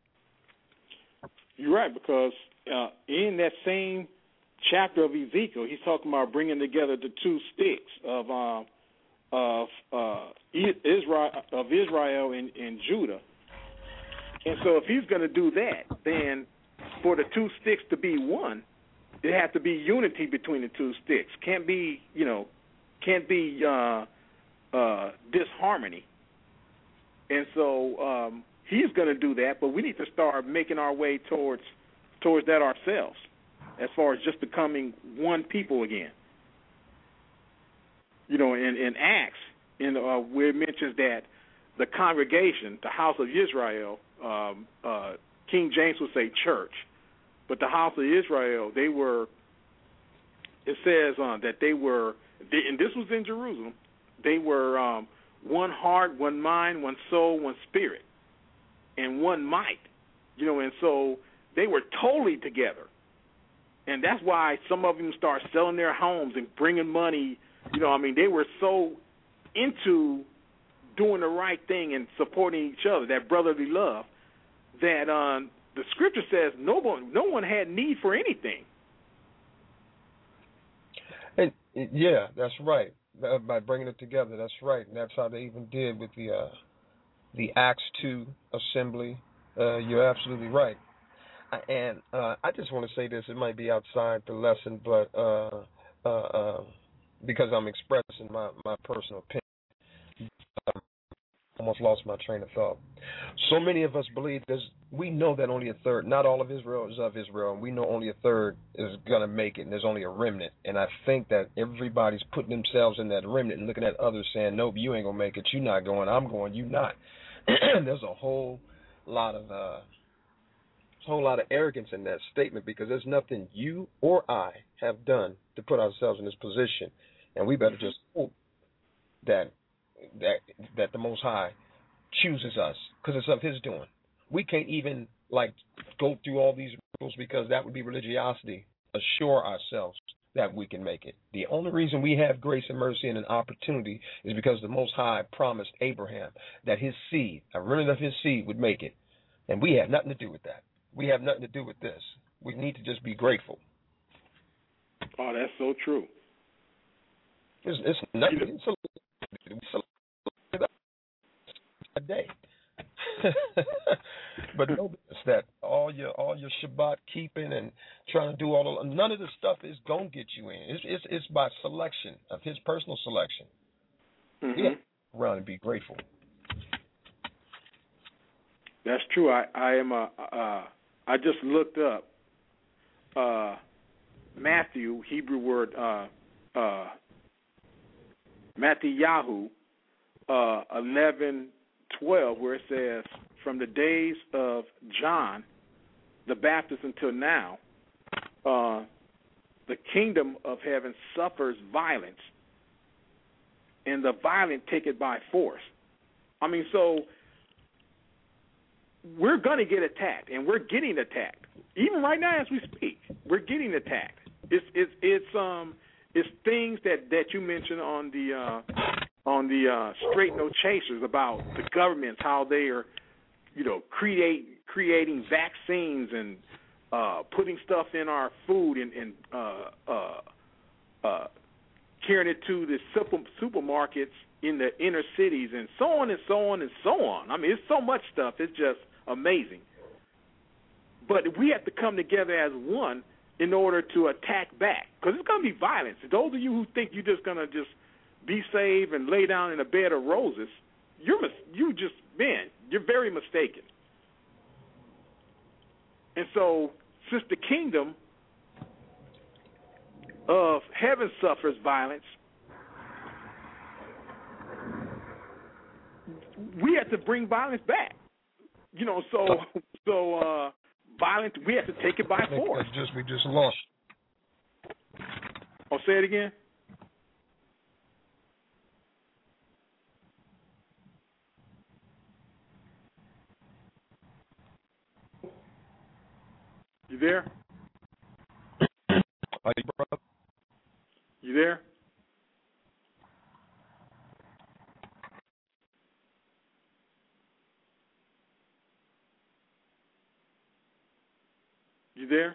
You're right, because uh, in that same chapter of Ezekiel, he's talking about bringing together the two sticks of uh, of uh, Israel of Israel and, and Judah. And so, if he's going to do that, then for the two sticks to be one, there has to be unity between the two sticks. Can't be, you know, can't be uh, uh, disharmony. And so um, he's going to do that, but we need to start making our way towards towards that ourselves, as far as just becoming one people again. You know, in, in Acts, in uh, where it mentions that the congregation, the house of Israel, um, uh, King James would say church, but the house of Israel, they were. It says uh, that they were, they, and this was in Jerusalem. They were. Um, One heart, one mind, one soul, one spirit, and one might. You know, and so they were totally together. And that's why some of them start selling their homes and bringing money. You know, I mean, they were so into doing the right thing and supporting each other, that brotherly love, that uh, the scripture says no one, no one had need for anything. And, yeah, that's right. By bringing it together, that's right. And that's how they even did with the uh, the Acts two assembly. Uh, you're absolutely right. And uh, I just want to say this. It might be outside the lesson, but uh, uh, uh, because I'm expressing my, my personal opinion, I almost lost my train of thought. So many of us believe there's, we know that only a third, not all of Israel is of Israel, and we know only a third is going to make it, and there's only a remnant. And I think that everybody's putting themselves in that remnant and looking at others saying, nope, you ain't going to make it. You're not going. I'm going. You not. There's a whole lot of uh, a whole lot of arrogance in that statement because there's nothing you or I have done to put ourselves in this position, and we better just hope that that that the Most High chooses us because it's of His doing. We can't even like go through all these rules because that would be religiosity. Assure ourselves that we can make it. The only reason we have grace and mercy and an opportunity is because the Most High promised Abraham that his seed, a remnant of his seed, would make it, and we have nothing to do with that. We have nothing to do with this. We need to just be grateful. Oh, that's so true. It's, it's nothing. It's a, it's a day. But notice that all your all your Shabbat keeping and trying to do all of, none of this stuff is gonna get you in. It's it's, it's by selection of His personal selection. Mm-hmm. Yeah, run and be grateful. That's true. I I am a. Uh, I just looked up uh, Matthew, Hebrew word uh, uh, Matthew, uh, eleven twelve, where it says, from the days of John the Baptist until now, uh, the kingdom of heaven suffers violence, and the violent take it by force. I mean, so we're going to get attacked, and we're getting attacked. Even right now as we speak, we're getting attacked. It's it's it's um it's things that, that you mentioned on the uh, on the uh, Straight No Chasers about the governments, how they are, you know, create creating vaccines and uh, putting stuff in our food and, and uh, uh, uh, carrying it to the super, supermarkets in the inner cities and so on and so on and so on. I mean, it's so much stuff. It's just amazing. But we have to come together as one in order to attack back, because it's going to be violence. Those of you who think you're just going to just be saved and lay down in a bed of roses, you're you just, man, you're very mistaken. And so, since the kingdom of heaven suffers violence, we have to bring violence back. You know, so so uh, violence, we have to take it by force. It's just we just lost. Oh, say it again. You there? Are you, brother? You there? You there?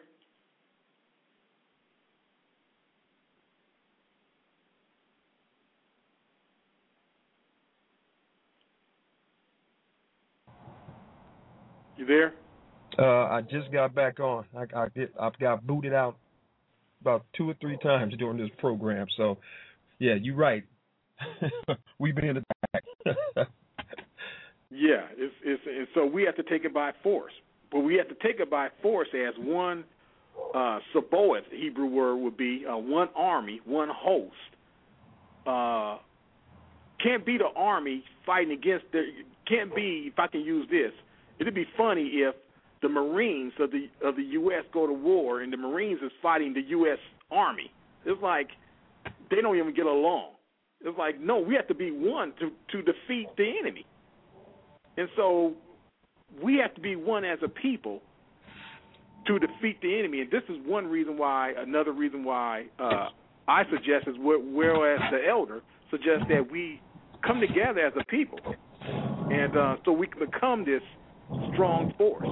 You there? Uh, I just got back on. I, I get, I got booted out about two or three times during this program. So, yeah, you're right. We've been attacked. Yeah, it's, it's, and so we have to take it by force. But we have to take it by force as one uh, Sabaoth, the Hebrew word would be uh, one army, one host. Uh, can't be the army fighting against the. Can't be, if I can use this. It'd be funny if the Marines of the of the U S go to war and the Marines is fighting the U S Army. It's like they don't even get along. It's like, no, we have to be one to, to defeat the enemy. And so we have to be one as a people to defeat the enemy. And this is one reason why, another reason why uh, I suggest is whereas the elder suggests that we come together as a people. And uh, so we can become this strong force.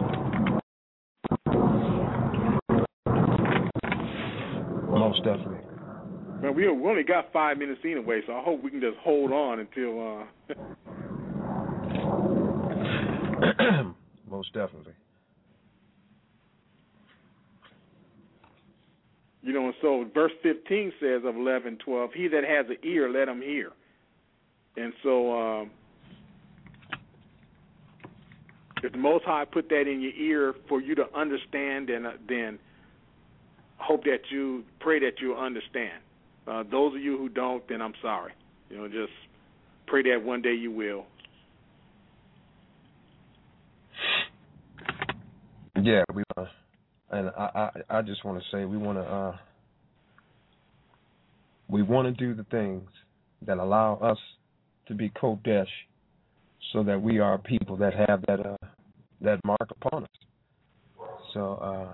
Most definitely. Man, we only got five minutes anyway, so I hope we can just hold on until. Uh... Most definitely. You know, and so verse fifteen says of eleven, twelve, he that has an ear, let him hear. And so um, if the Most High put that in your ear for you to understand, then, uh, then hope that you, pray that you understand. Uh, those of you who don't, then I'm sorry. You know, just pray that one day you will. Yeah, we uh, and I, I, I just want to say we want to uh, we want to do the things that allow us to be Kodesh, so that we are people that have that uh, that mark upon us. So uh,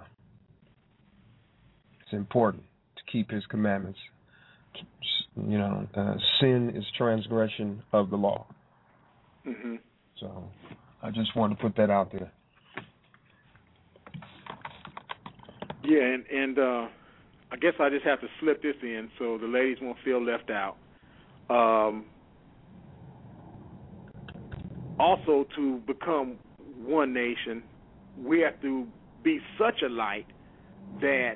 it's important to keep His commandments. You know, uh, sin is transgression of the law. Mm-hmm. So I just want to put that out there. Yeah, and, and uh, I guess I just have to slip this in so the ladies won't feel left out. Um, also, to become one nation, we have to be such a light that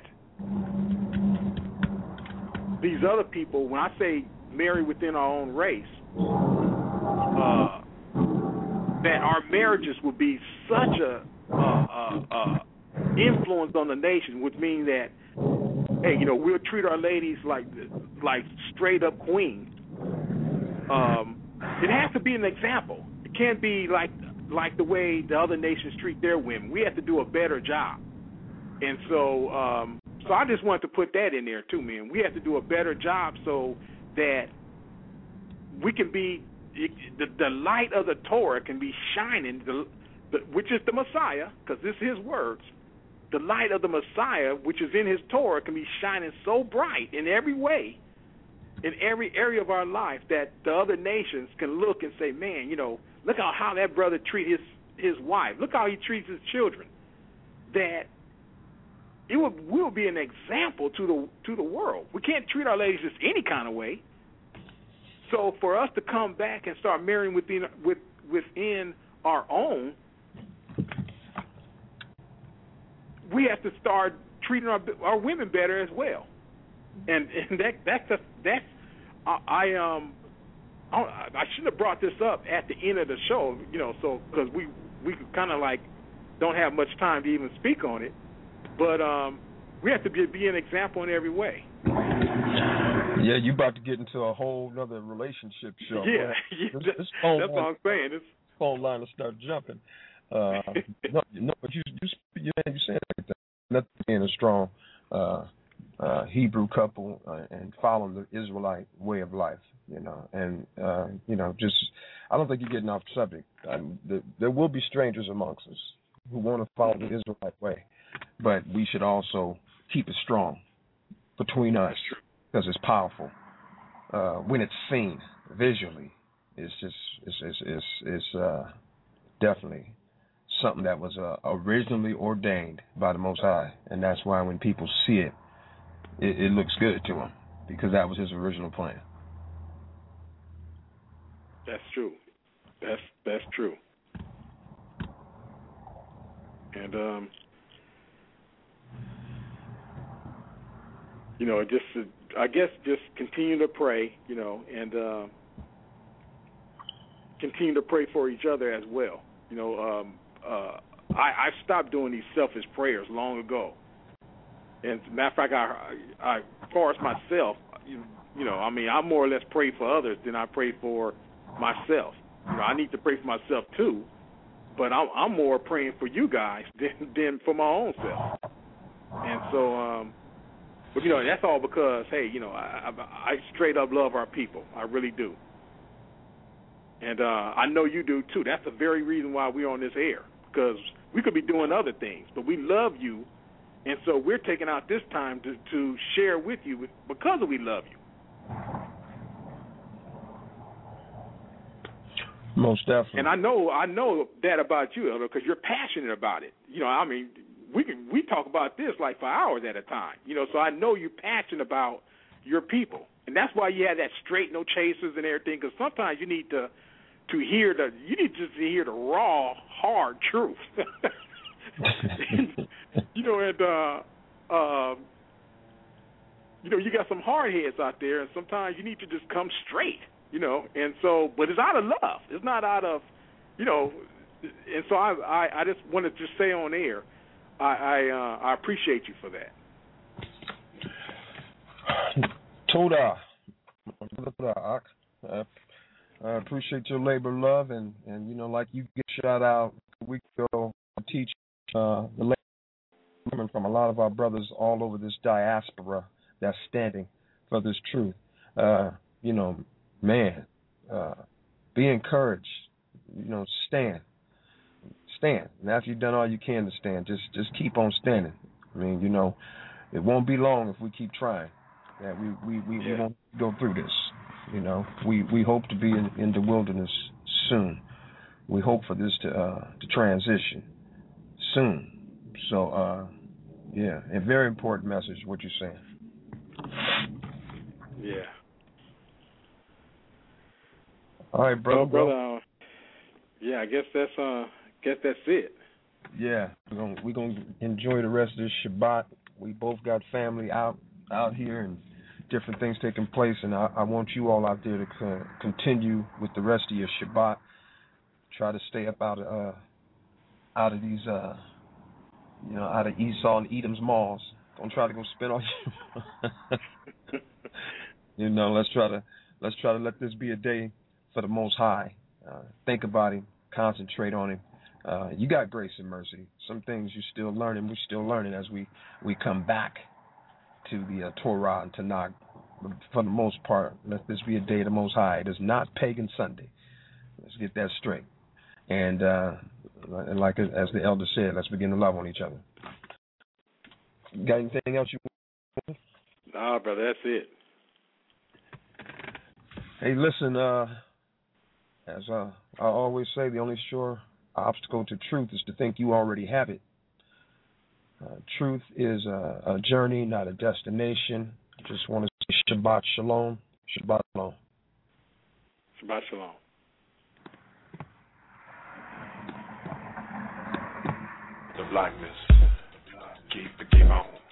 these other people, when I say marry within our own race, uh, that our marriages will be such a uh, uh, uh, influence on the nation, which means that, hey, you know, we'll treat our ladies like like straight up queens. Um, it has to be an example. It can't be like like the way the other nations treat their women. We have to do a better job. And so, um, so I just wanted to put that in there too, man. We have to do a better job so that we can be it, the, the light of the Torah can be shining, the, the, which is the Messiah, because this is His words. The light of the Messiah, which is in His Torah, can be shining so bright in every way, in every area of our life, that the other nations can look and say, man, you know, look how, how that brother treats his, his wife. Look how he treats his children. That it will, will be an example to the to the world. We can't treat our ladies just any kind of way. So for us to come back and start marrying within, with, within our own, we have to start treating our our women better as well, and and that that's a, that's I, I um I, I shouldn't have brought this up at the end of the show, you know, so because we we kind of like don't have much time to even speak on it, but um we have to be, be an example in every way. Yeah, you about to get into a whole other relationship show. Yeah, yeah this, that's, this that's what I'm saying. This phone line will start jumping. Uh, no, no, but you you you you saying everything. Nothing being a strong uh, uh, Hebrew couple uh, and following the Israelite way of life, you know, and uh, you know, just I don't think you're getting off the subject. Um, the, there will be strangers amongst us who want to follow the Israelite way, but we should also keep it strong between us because it's powerful uh, when it's seen visually. It's just it's it's it's, it's uh, definitely something that was uh, originally ordained by the Most High, and that's why when people see it, it, it looks good to them, because that was His original plan. That's true. That's that's true. And um, you know, just uh, I guess just continue to pray, you know, and uh, continue to pray for each other as well. You know. Um, Uh, I, I stopped doing these selfish prayers long ago. And as a matter of fact, I, I, as far as myself, you, you know, I mean, I more or less pray for others than I pray for myself. You know, I need to pray for myself too, but I'm, I'm more praying for you guys than, than for my own self. And so, um, but you know, that's all because, hey, you know, I, I, I straight up love our people. I really do. And uh, I know you do too. That's the very reason why we're on this air, because we could be doing other things, but we love you, and so we're taking out this time to, to share with you because we love you. Most definitely. And I know I know that about you, Elder, because you're passionate about it. You know, I mean, we can we talk about this like for hours at a time. You know, so I know you're passionate about your people, and that's why you have that straight, no chasers and everything. Because sometimes you need to. To hear the, you need just to hear the raw, hard truth. You know, and uh, uh, you know, you got some hard heads out there, and sometimes you need to just come straight, you know. And so, but it's out of love. It's not out of, you know. And so I, I, I just wanted to say on air, I, I, uh, I appreciate you for that. Toda, uh, I appreciate your labor, love, and, and you know, like you get shout out a week ago, teach uh, the labor from a lot of our brothers all over this diaspora that's standing for this truth. Uh, you know, man, uh, be encouraged. You know, stand, stand. And after you've done all you can to stand, just just keep on standing. I mean, you know, it won't be long if we keep trying. Yeah, we we, we, yeah. we won't go through this. You know, we, we hope to be in, in the wilderness soon. We hope for this to uh, to transition soon. So, uh, yeah, a very important message, what you're saying. Yeah. All right, brother. Well, brother, uh, yeah, I guess that's uh, guess that's it. Yeah, we're gonna we're gonna enjoy the rest of this Shabbat. We both got family out out here and different things taking place, and I, I want you all out there to uh, continue with the rest of your Shabbat. Try to stay up out of uh, out of these uh, you know, out of Esau and Edom's malls. Don't try to go spend all your you know, let's try to let's try to let this be a day for the Most High. Uh, think about Him, concentrate on Him. Uh, you got grace and mercy. Some things you're still learning. We're still learning as we, we come back to the uh, Torah and Tanakh. But for the most part, let this be a day of the Most High. It is not Pagan Sunday. Let's get that straight. And, uh, and like as the elder said, let's begin to love on each other. Got anything else you want? Nah, brother, that's it. Hey, listen, uh, as uh, I always say, the only sure obstacle to truth is to think you already have it. Uh, truth is a, a journey, not a destination. Just want to say Shabbat Shalom. Shabbat Shalom. Shabbat Shalom. The blackness. Keep, keep on.